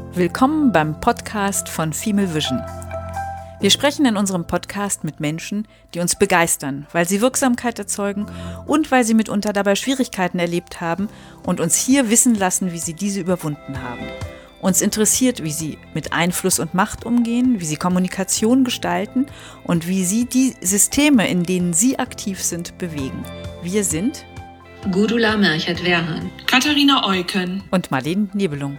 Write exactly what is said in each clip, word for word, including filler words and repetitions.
Willkommen beim Podcast von Female Vision. Wir sprechen in unserem Podcast mit Menschen, die uns begeistern, weil sie Wirksamkeit erzeugen und weil sie mitunter dabei Schwierigkeiten erlebt haben und uns hier wissen lassen, wie sie diese überwunden haben. Uns interessiert, wie sie mit Einfluss und Macht umgehen, wie sie Kommunikation gestalten und wie sie die Systeme, in denen sie aktiv sind, bewegen. Wir sind Gudula Merchert-Werhan, Katharina Eucken und Marlene Nebelung.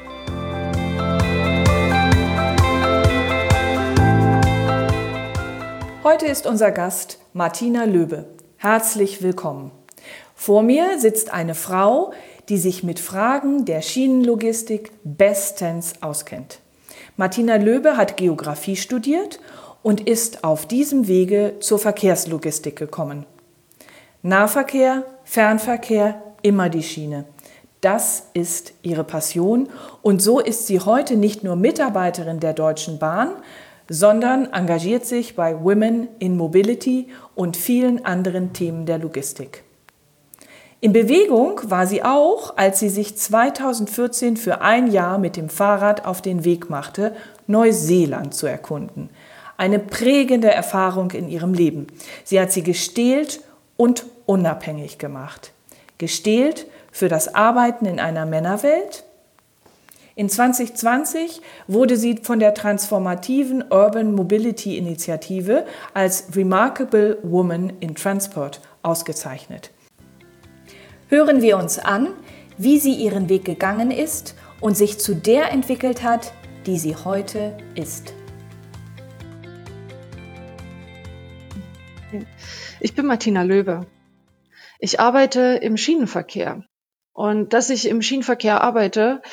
Heute ist unser Gast Martina Löbe. Herzlich willkommen. Vor mir sitzt eine Frau, die sich mit Fragen der Schienenlogistik bestens auskennt. Martina Löbe hat Geografie studiert und ist auf diesem Wege zur Verkehrslogistik gekommen. Nahverkehr, Fernverkehr, immer die Schiene. Das ist ihre Passion und so ist sie heute nicht nur Mitarbeiterin der Deutschen Bahn, sondern engagiert sich bei Women in Mobility und vielen anderen Themen der Logistik. In Bewegung war sie auch, als sie sich zweitausendvierzehn für ein Jahr mit dem Fahrrad auf den Weg machte, Neuseeland zu erkunden. Eine prägende Erfahrung in ihrem Leben. Sie hat sie gestählt und unabhängig gemacht. Gestählt für das Arbeiten in einer Männerwelt. In zwanzig zwanzig wurde sie von der transformativen Urban Mobility Initiative als Remarkable Woman in Transport ausgezeichnet. Hören wir uns an, wie sie ihren Weg gegangen ist und sich zu der entwickelt hat, die sie heute ist. Ich bin Martina Löbe. Ich arbeite im Schienenverkehr. Und dass ich im Schienenverkehr arbeite,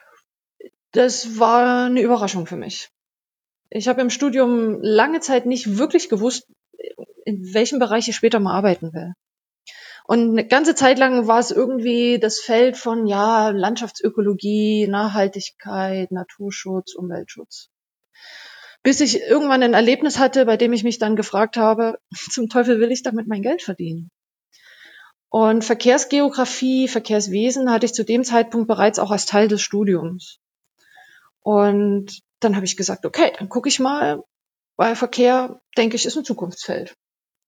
das war eine Überraschung für mich. Ich habe im Studium lange Zeit nicht wirklich gewusst, in welchem Bereich ich später mal arbeiten will. Und eine ganze Zeit lang war es irgendwie das Feld von ja Landschaftsökologie, Nachhaltigkeit, Naturschutz, Umweltschutz. Bis ich irgendwann ein Erlebnis hatte, bei dem ich mich dann gefragt habe, zum Teufel will ich damit mein Geld verdienen? Und Verkehrsgeografie, Verkehrswesen hatte ich zu dem Zeitpunkt bereits auch als Teil des Studiums. Und dann habe ich gesagt, okay, dann gucke ich mal, weil Verkehr, denke ich, ist ein Zukunftsfeld.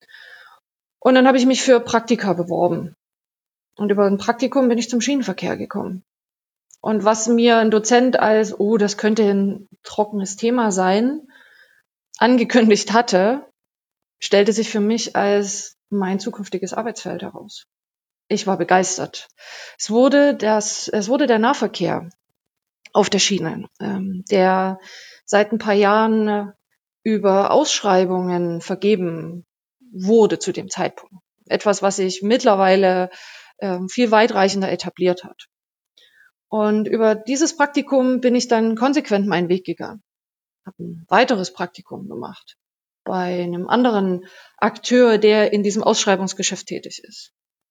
Und dann habe ich mich für Praktika beworben. Und über ein Praktikum bin ich zum Schienenverkehr gekommen. Und was mir ein Dozent als, oh, das könnte ein trockenes Thema sein, angekündigt hatte, stellte sich für mich als mein zukünftiges Arbeitsfeld heraus. Ich war begeistert. Es wurde das, es wurde der Nahverkehr auf der Schiene, ähm, der seit ein paar Jahren über Ausschreibungen vergeben wurde zu dem Zeitpunkt. Etwas, was sich mittlerweile ähm, viel weitreichender etabliert hat. Und über dieses Praktikum bin ich dann konsequent meinen Weg gegangen. Habe ein weiteres Praktikum gemacht bei einem anderen Akteur, der in diesem Ausschreibungsgeschäft tätig ist.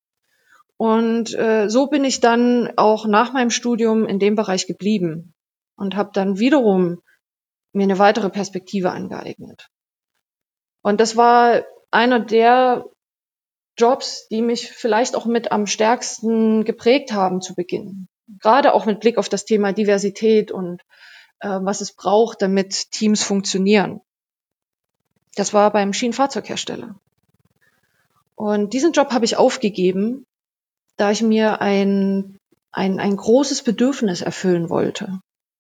Und äh, so bin ich dann auch nach meinem Studium in dem Bereich geblieben und habe dann wiederum mir eine weitere Perspektive angeeignet. Und das war einer der Jobs, die mich vielleicht auch mit am stärksten geprägt haben zu Beginn. Gerade auch mit Blick auf das Thema Diversität und äh, was es braucht, damit Teams funktionieren. Das war beim Schienenfahrzeughersteller. Und diesen Job habe ich aufgegeben, da ich mir ein, ein, ein großes Bedürfnis erfüllen wollte.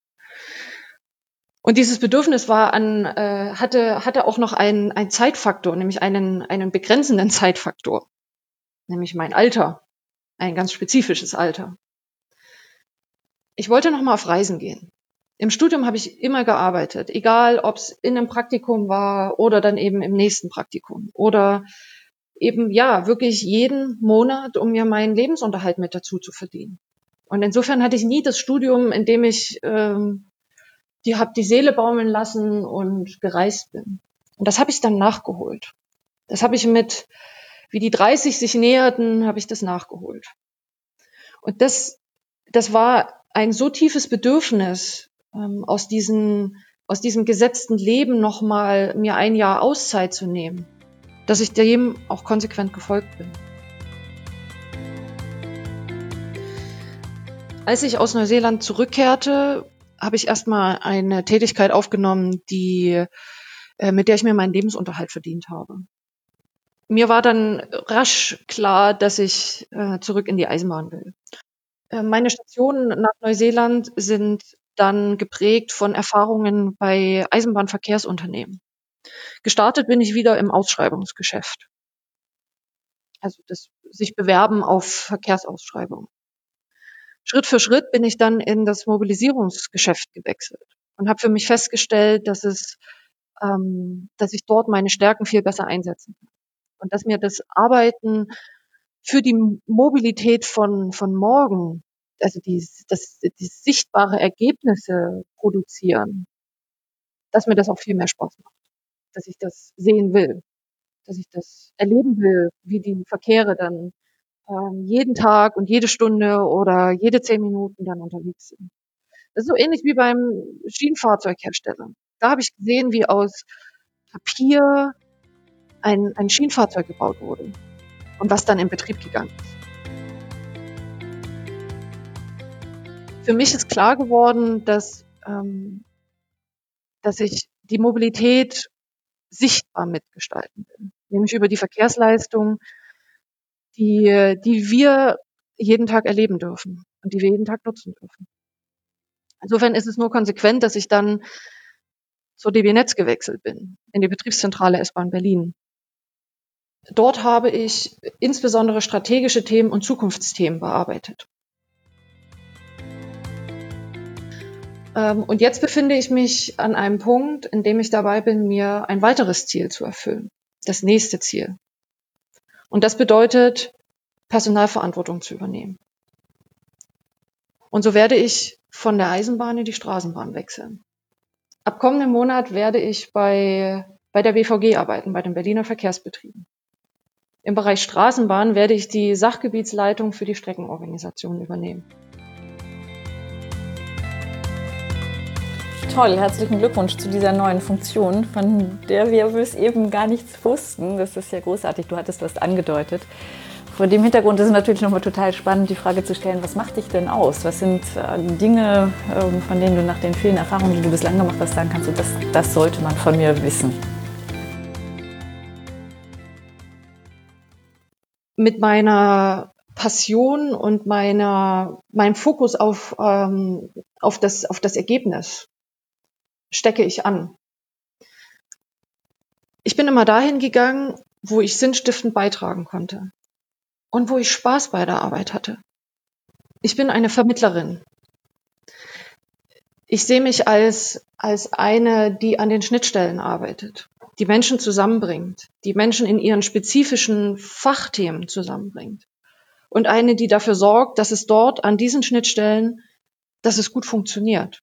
Und dieses Bedürfnis war an, äh, hatte, hatte auch noch einen, einen Zeitfaktor, nämlich einen, einen begrenzenden Zeitfaktor. Nämlich mein Alter. Ein ganz spezifisches Alter. Ich wollte noch mal auf Reisen gehen. Im Studium habe ich immer gearbeitet, egal ob es in einem Praktikum war oder dann eben im nächsten Praktikum. Oder eben, ja, wirklich jeden Monat, um mir meinen Lebensunterhalt mit dazu zu verdienen. Und insofern hatte ich nie das Studium, in dem ich ähm, die habe die Seele baumeln lassen und gereist bin. Und das habe ich dann nachgeholt. Das habe ich mit, wie die dreißig sich näherten, habe ich das nachgeholt. Und das, das war ein so tiefes Bedürfnis, ähm, aus diesen, aus diesem gesetzten Leben nochmal mir ein Jahr Auszeit zu nehmen, dass ich dem auch konsequent gefolgt bin. Als ich aus Neuseeland zurückkehrte, habe ich erstmal eine Tätigkeit aufgenommen, die, äh, mit der ich mir meinen Lebensunterhalt verdient habe. Mir war dann rasch klar, dass ich äh, zurück in die Eisenbahn will. Äh, meine Stationen nach Neuseeland sind dann geprägt von Erfahrungen bei Eisenbahnverkehrsunternehmen. Gestartet bin ich wieder im Ausschreibungsgeschäft. Also das sich bewerben auf Verkehrsausschreibungen. Schritt für Schritt bin ich dann in das Mobilisierungsgeschäft gewechselt und habe für mich festgestellt, dass es, ähm, dass ich dort meine Stärken viel besser einsetzen kann und dass mir das Arbeiten für die Mobilität von von morgen, also die das die sichtbare Ergebnisse produzieren, dass mir das auch viel mehr Spaß macht, dass ich das sehen will, dass ich das erleben will, wie die Verkehre dann ähm, jeden Tag und jede Stunde oder jede zehn Minuten dann unterwegs sind. Das ist so ähnlich wie beim Schienenfahrzeughersteller. Da habe ich gesehen, wie aus Papier ein, ein Schienenfahrzeug gebaut wurde und was dann in Betrieb gegangen ist. Für mich ist klar geworden, dass, ähm, dass ich die Mobilität sichtbar mitgestalten will, nämlich über die Verkehrsleistung, die, die wir jeden Tag erleben dürfen und die wir jeden Tag nutzen dürfen. Insofern ist es nur konsequent, dass ich dann zur D B Netz gewechselt bin, in die Betriebszentrale S-Bahn Berlin. Dort habe ich insbesondere strategische Themen und Zukunftsthemen bearbeitet. Und jetzt befinde ich mich an einem Punkt, in dem ich dabei bin, mir ein weiteres Ziel zu erfüllen, das nächste Ziel. Und das bedeutet, Personalverantwortung zu übernehmen. Und so werde ich von der Eisenbahn in die Straßenbahn wechseln. Ab kommenden Monat werde ich bei, bei der B V G arbeiten, bei den Berliner Verkehrsbetrieben. Im Bereich Straßenbahn werde ich die Sachgebietsleitung für die Streckenorganisation übernehmen. Toll, herzlichen Glückwunsch zu dieser neuen Funktion, von der wir bis eben gar nichts wussten. Das ist ja großartig, du hattest was angedeutet. Vor dem Hintergrund ist es natürlich nochmal total spannend, die Frage zu stellen, was macht dich denn aus? Was sind äh, Dinge, äh, von denen du nach den vielen Erfahrungen, die du bislang gemacht hast, sagen kannst, so, das, das sollte man von mir wissen? Mit meiner Passion und meiner, meinem Fokus auf, ähm, auf, das, auf das Ergebnis stecke ich an. Ich bin immer dahin gegangen, wo ich sinnstiftend beitragen konnte und wo ich Spaß bei der Arbeit hatte. Ich bin eine Vermittlerin. Ich sehe mich als, als eine, die an den Schnittstellen arbeitet, die Menschen zusammenbringt, die Menschen in ihren spezifischen Fachthemen zusammenbringt und eine, die dafür sorgt, dass es dort an diesen Schnittstellen, dass es gut funktioniert.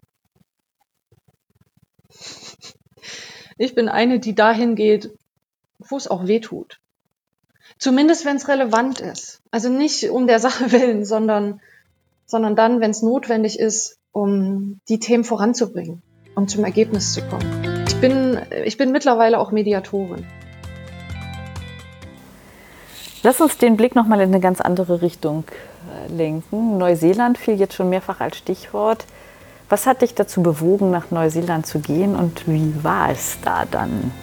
Ich bin eine, die dahin geht, wo es auch weh tut. Zumindest, wenn es relevant ist. Also nicht um der Sache willen, sondern, sondern dann, wenn es notwendig ist, um die Themen voranzubringen, um zum Ergebnis zu kommen. Ich bin, ich bin mittlerweile auch Mediatorin. Lass uns den Blick nochmal in eine ganz andere Richtung lenken. Neuseeland fiel jetzt schon mehrfach als Stichwort. Was hat dich dazu bewogen, nach Neuseeland zu gehen und wie war es da dann?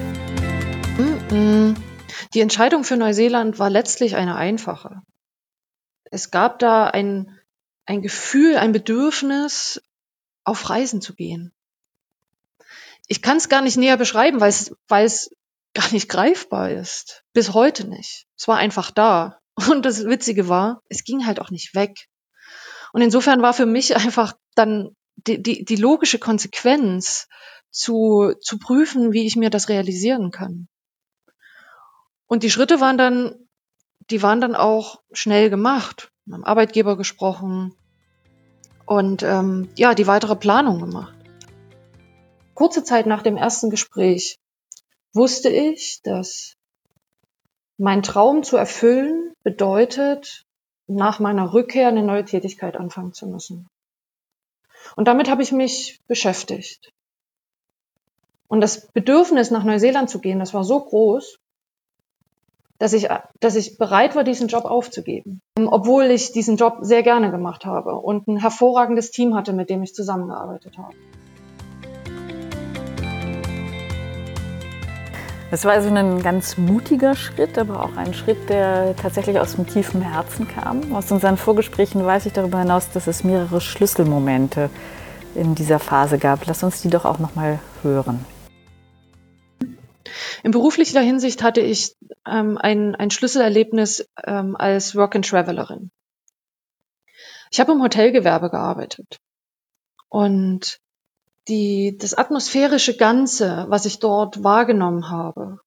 Die Entscheidung für Neuseeland war letztlich eine einfache. Es gab da ein, ein Gefühl, ein Bedürfnis, auf Reisen zu gehen. Ich kann es gar nicht näher beschreiben, weil es, weil es gar nicht greifbar ist. Bis heute nicht. Es war einfach da. Und das Witzige war, es ging halt auch nicht weg. Und insofern war für mich einfach dann die, die, die logische Konsequenz zu, zu prüfen, wie ich mir das realisieren kann. Und die Schritte waren dann, die waren dann auch schnell gemacht. Mit dem Arbeitgeber gesprochen und ähm, ja, die weitere Planung gemacht. Kurze Zeit nach dem ersten Gespräch wusste ich, dass mein Traum zu erfüllen bedeutet, nach meiner Rückkehr eine neue Tätigkeit anfangen zu müssen. Und damit habe ich mich beschäftigt. Und das Bedürfnis, nach Neuseeland zu gehen, das war so groß, dass ich, dass ich bereit war, diesen Job aufzugeben, obwohl ich diesen Job sehr gerne gemacht habe und ein hervorragendes Team hatte, mit dem ich zusammengearbeitet habe. Das war also ein ganz mutiger Schritt, aber auch ein Schritt, der tatsächlich aus dem tiefen Herzen kam. Aus unseren Vorgesprächen weiß ich darüber hinaus, dass es mehrere Schlüsselmomente in dieser Phase gab. Lass uns die doch auch noch mal hören. In beruflicher Hinsicht hatte ich ähm, ein, ein Schlüsselerlebnis ähm, als Work-and-Travelerin. Ich habe im Hotelgewerbe gearbeitet und die, das atmosphärische Ganze, was ich dort wahrgenommen habe,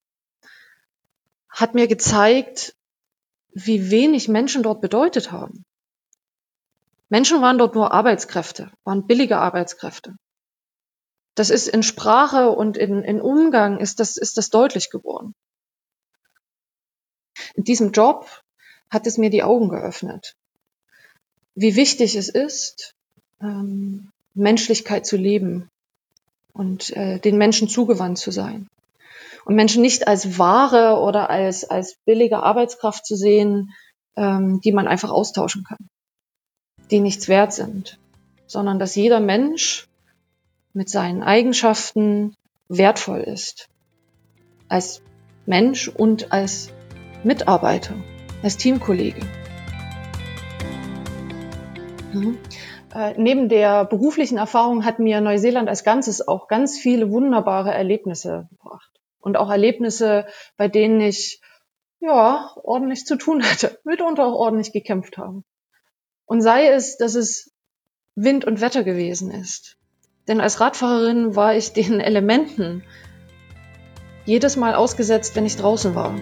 hat mir gezeigt, wie wenig Menschen dort bedeutet haben. Menschen waren dort nur Arbeitskräfte, waren billige Arbeitskräfte. Das ist in Sprache und in, in Umgang ist das, ist das deutlich geworden. In diesem Job hat es mir die Augen geöffnet, wie wichtig es ist, ähm, Menschlichkeit zu leben und äh, den Menschen zugewandt zu sein. Und Menschen nicht als Ware oder als, als billige Arbeitskraft zu sehen, ähm, die man einfach austauschen kann, die nichts wert sind, sondern dass jeder Mensch mit seinen Eigenschaften wertvoll ist. Als Mensch und als Mitarbeiter, als Teamkollege. Mhm. Äh, neben der beruflichen Erfahrung hat mir Neuseeland als Ganzes auch ganz viele wunderbare Erlebnisse gebracht. Und auch Erlebnisse, bei denen ich ja ordentlich zu tun hatte, mitunter auch ordentlich gekämpft habe. Und sei es, dass es Wind und Wetter gewesen ist. Denn als Radfahrerin war ich den Elementen jedes Mal ausgesetzt, wenn ich draußen war.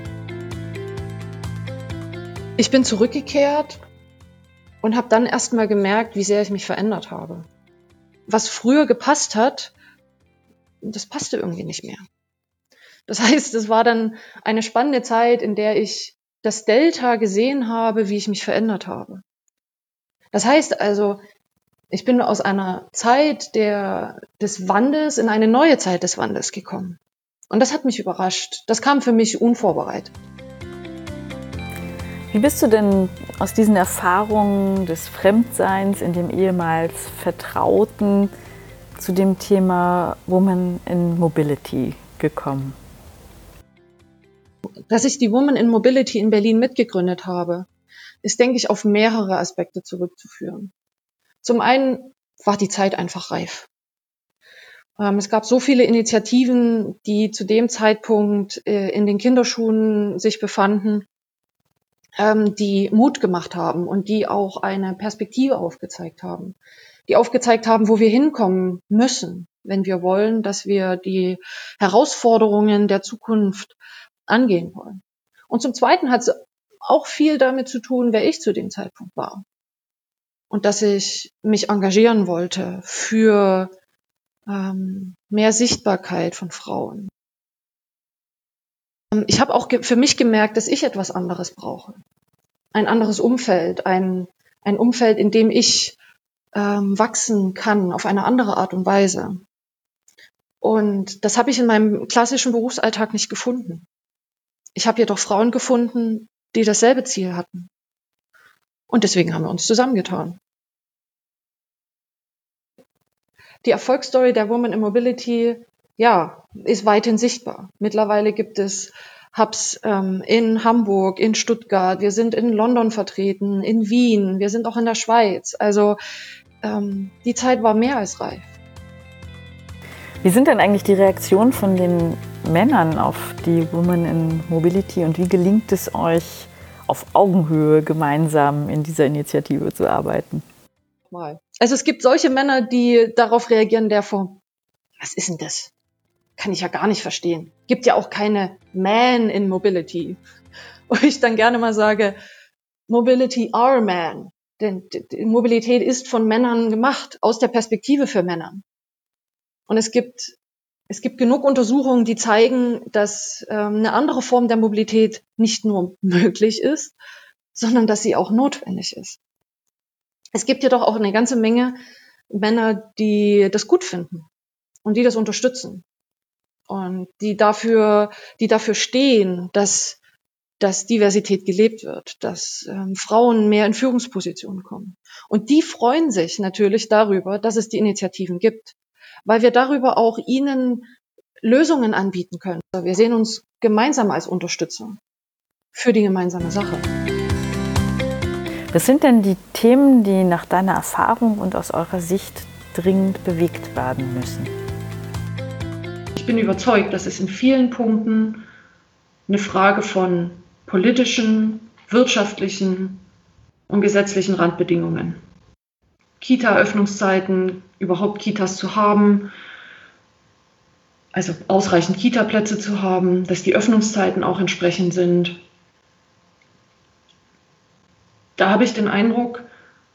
Ich bin zurückgekehrt und habe dann erst mal gemerkt, wie sehr ich mich verändert habe. Was früher gepasst hat, das passte irgendwie nicht mehr. Das heißt, es war dann eine spannende Zeit, in der ich das Delta gesehen habe, wie ich mich verändert habe. Das heißt also, ich bin aus einer Zeit der, des Wandels in eine neue Zeit des Wandels gekommen. Und das hat mich überrascht. Das kam für mich unvorbereitet. Wie bist du denn aus diesen Erfahrungen des Fremdseins in dem ehemals Vertrauten zu dem Thema Women in Mobility gekommen? Dass ich die Women in Mobility in Berlin mitgegründet habe, ist, denke ich, auf mehrere Aspekte zurückzuführen. Zum einen war die Zeit einfach reif. Ähm, es gab so viele Initiativen, die zu dem Zeitpunkt äh, in den Kinderschuhen sich befanden, ähm, die Mut gemacht haben und die auch eine Perspektive aufgezeigt haben. Die aufgezeigt haben, wo wir hinkommen müssen, wenn wir wollen, dass wir die Herausforderungen der Zukunft angehen wollen. Und zum Zweiten hat es auch viel damit zu tun, wer ich zu dem Zeitpunkt war. Und dass ich mich engagieren wollte für ähm, mehr Sichtbarkeit von Frauen. Ich habe auch ge- für mich gemerkt, dass ich etwas anderes brauche. Ein anderes Umfeld, ein, ein Umfeld, in dem ich ähm, wachsen kann auf eine andere Art und Weise. Und das habe ich in meinem klassischen Berufsalltag nicht gefunden. Ich habe jedoch Frauen gefunden, die dasselbe Ziel hatten. Und deswegen haben wir uns zusammengetan. Die Erfolgsstory der Women in Mobility, ja, ist weithin sichtbar. Mittlerweile gibt es Hubs ähm, in Hamburg, in Stuttgart, wir sind in London vertreten, in Wien, wir sind auch in der Schweiz. Also ähm, die Zeit war mehr als reif. Wie sind denn eigentlich die Reaktionen von den Männern auf die Women in Mobility und wie gelingt es euch, auf Augenhöhe gemeinsam in dieser Initiative zu arbeiten? Also es gibt solche Männer, die darauf reagieren, der Form, was ist denn das? Kann ich ja gar nicht verstehen. Gibt ja auch keine Man in Mobility. Und ich dann gerne mal sage, Mobility are man. Denn die Mobilität ist von Männern gemacht, aus der Perspektive für Männer. Und es gibt, es gibt genug Untersuchungen, die zeigen, dass ähm, eine andere Form der Mobilität nicht nur möglich ist, sondern dass sie auch notwendig ist. Es gibt jedoch auch eine ganze Menge Männer, die das gut finden und die das unterstützen und die dafür, die dafür stehen, dass dass Diversität gelebt wird, dass ähm, Frauen mehr in Führungspositionen kommen. Und die freuen sich natürlich darüber, dass es die Initiativen gibt, weil wir darüber auch ihnen Lösungen anbieten können. Wir sehen uns gemeinsam als Unterstützer für die gemeinsame Sache. Was sind denn die Themen, die nach deiner Erfahrung und aus eurer Sicht dringend bewegt werden müssen? Ich bin überzeugt, dass es in vielen Punkten eine Frage von politischen, wirtschaftlichen und gesetzlichen Randbedingungen. Kita-Öffnungszeiten, überhaupt Kitas zu haben, also ausreichend Kita-Plätze zu haben, dass die Öffnungszeiten auch entsprechend sind. Da habe ich den Eindruck,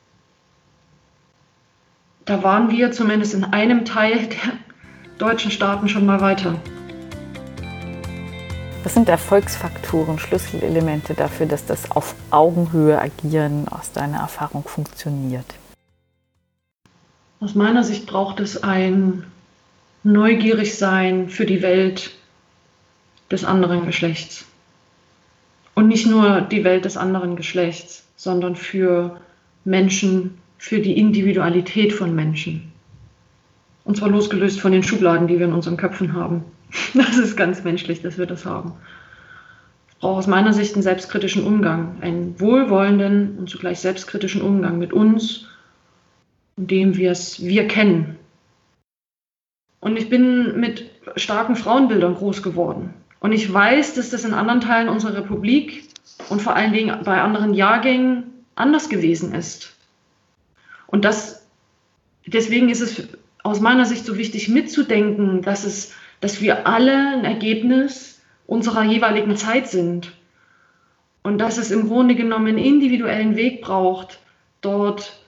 da waren wir zumindest in einem Teil der deutschen Staaten schon mal weiter. Was sind Erfolgsfaktoren, Schlüsselelemente dafür, dass das auf Augenhöhe Agieren aus deiner Erfahrung funktioniert? Aus meiner Sicht braucht es ein Neugierigsein für die Welt des anderen Geschlechts. Und nicht nur die Welt des anderen Geschlechts, sondern für Menschen, für die Individualität von Menschen. Und zwar losgelöst von den Schubladen, die wir in unseren Köpfen haben. Das ist ganz menschlich, dass wir das haben. Es braucht aus meiner Sicht einen selbstkritischen Umgang, einen wohlwollenden und zugleich selbstkritischen Umgang mit uns und dem wir es wir kennen. Und ich bin mit starken Frauenbildern groß geworden. Und ich weiß, dass das in anderen Teilen unserer Republik und vor allen Dingen bei anderen Jahrgängen anders gewesen ist. Und das, deswegen ist es aus meiner Sicht so wichtig mitzudenken, dass, es, dass wir alle ein Ergebnis unserer jeweiligen Zeit sind. Und dass es im Grunde genommen einen individuellen Weg braucht, dort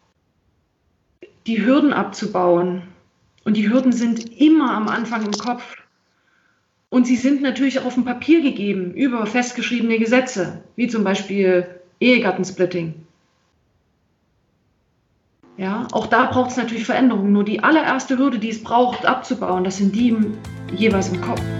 die Hürden abzubauen. Und die Hürden sind immer am Anfang im Kopf. Und sie sind natürlich auch auf dem Papier gegeben, über festgeschriebene Gesetze, wie zum Beispiel Ehegattensplitting. Ja, auch da braucht es natürlich Veränderungen. Nur die allererste Hürde, die es braucht, abzubauen, das sind die im, jeweils im Kopf.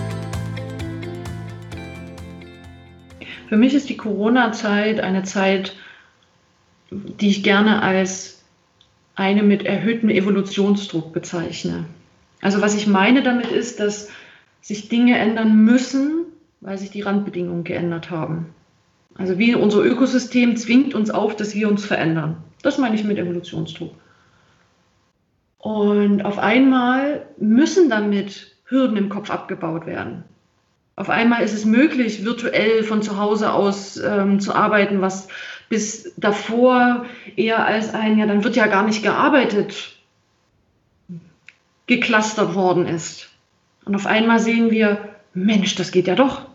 Für mich ist die Corona-Zeit eine Zeit, die ich gerne als eine mit erhöhtem Evolutionsdruck bezeichne. Also was ich meine damit ist, dass sich Dinge ändern müssen, weil sich die Randbedingungen geändert haben. Also wie unser Ökosystem zwingt uns auf, dass wir uns verändern. Das meine ich mit Evolutionsdruck. Und auf einmal müssen damit Hürden im Kopf abgebaut werden. Auf einmal ist es möglich, virtuell von zu Hause aus ähm, zu arbeiten, was bis davor eher als ein, ja, dann wird ja gar nicht gearbeitet, geklustert worden ist. Und auf einmal sehen wir, Mensch, das geht ja doch.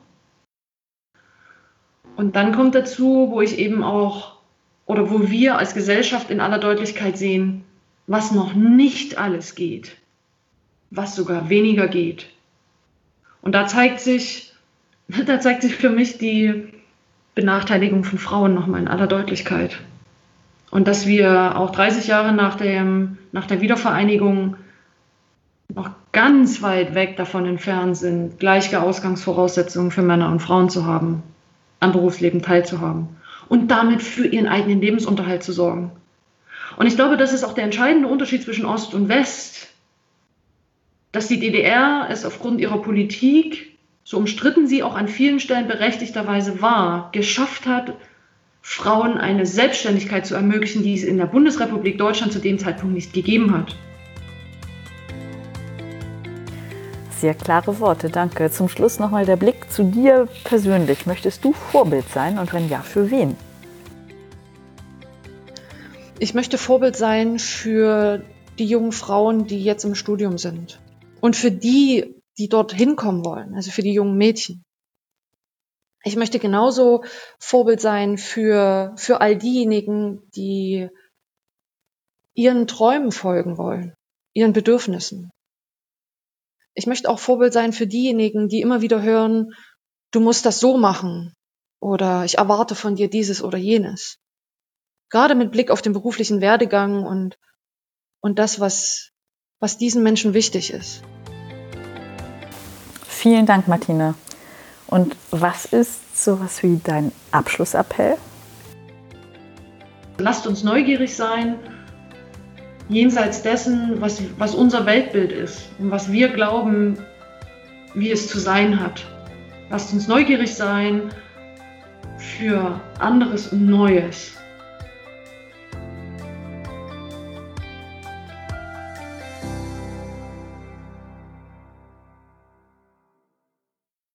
Und dann kommt dazu, wo ich eben auch, oder wo wir als Gesellschaft in aller Deutlichkeit sehen, was noch nicht alles geht, was sogar weniger geht. Und da zeigt sich, da zeigt sich für mich die Benachteiligung von Frauen nochmal in aller Deutlichkeit. Und dass wir auch dreißig Jahre nach, dem, nach der Wiedervereinigung noch ganz weit weg davon entfernt sind, gleiche Ausgangsvoraussetzungen für Männer und Frauen zu haben, am Berufsleben teilzuhaben und damit für ihren eigenen Lebensunterhalt zu sorgen. Und ich glaube, das ist auch der entscheidende Unterschied zwischen Ost und West, dass die D D R es aufgrund ihrer Politik, so umstritten sie auch an vielen Stellen berechtigterweise war, geschafft hat, Frauen eine Selbstständigkeit zu ermöglichen, die es in der Bundesrepublik Deutschland zu dem Zeitpunkt nicht gegeben hat. Sehr klare Worte, danke. Zum Schluss nochmal der Blick zu dir persönlich. Möchtest du Vorbild sein und wenn ja, für wen? Ich möchte Vorbild sein für die jungen Frauen, die jetzt im Studium sind. Und für die, die dort hinkommen wollen, also für die jungen Mädchen. Ich möchte genauso Vorbild sein für, für all diejenigen, die ihren Träumen folgen wollen, ihren Bedürfnissen. Ich möchte auch Vorbild sein für diejenigen, die immer wieder hören, du musst das so machen oder ich erwarte von dir dieses oder jenes. Gerade mit Blick auf den beruflichen Werdegang und, und das, was, was diesen Menschen wichtig ist. Vielen Dank, Martina. Und was ist sowas wie dein Abschlussappell? Lasst uns neugierig sein, jenseits dessen, was, was unser Weltbild ist und was wir glauben, wie es zu sein hat. Lasst uns neugierig sein für anderes und Neues.